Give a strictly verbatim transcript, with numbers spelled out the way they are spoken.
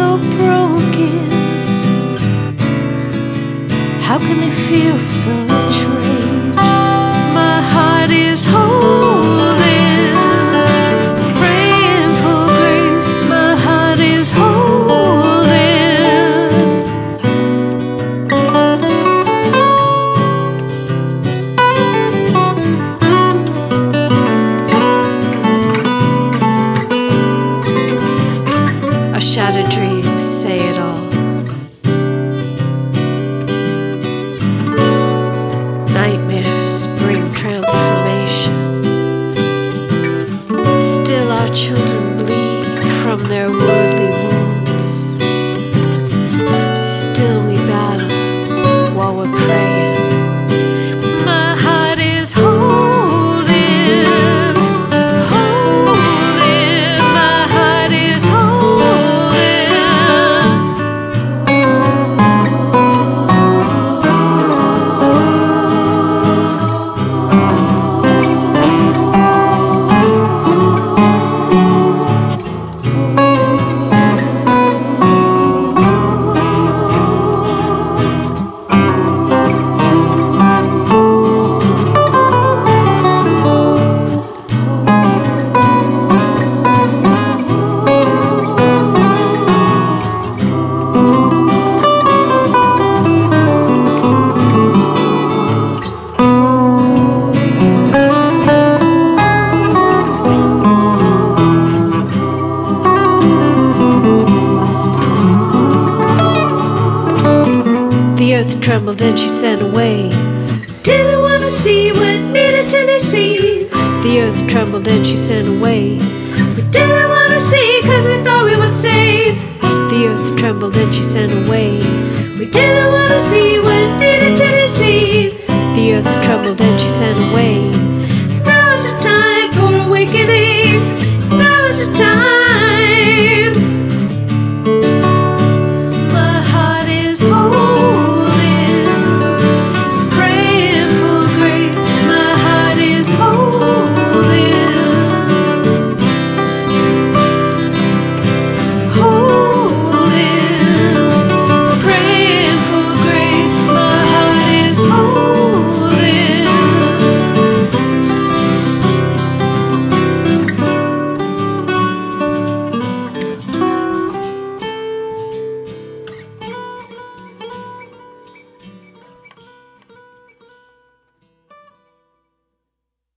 so broken? How can they feel such rage? My heart is holding, praying for grace. My heart is holding. Our shattered dreams say it all. Nightmares bring transformation. Still our children bleed from their worldly wounds. Still we battle while we're praying. My heart is holding, holding. My heart is The earth trembled and she sent a wave. Didn't wanna see what needed to be seen. The earth trembled and she sent a wave. We didn't wanna see cause we thought we were safe. The earth trembled and she sent a wave. We didn't wanna see what needed to be seen. The earth trembled and she sent a wave.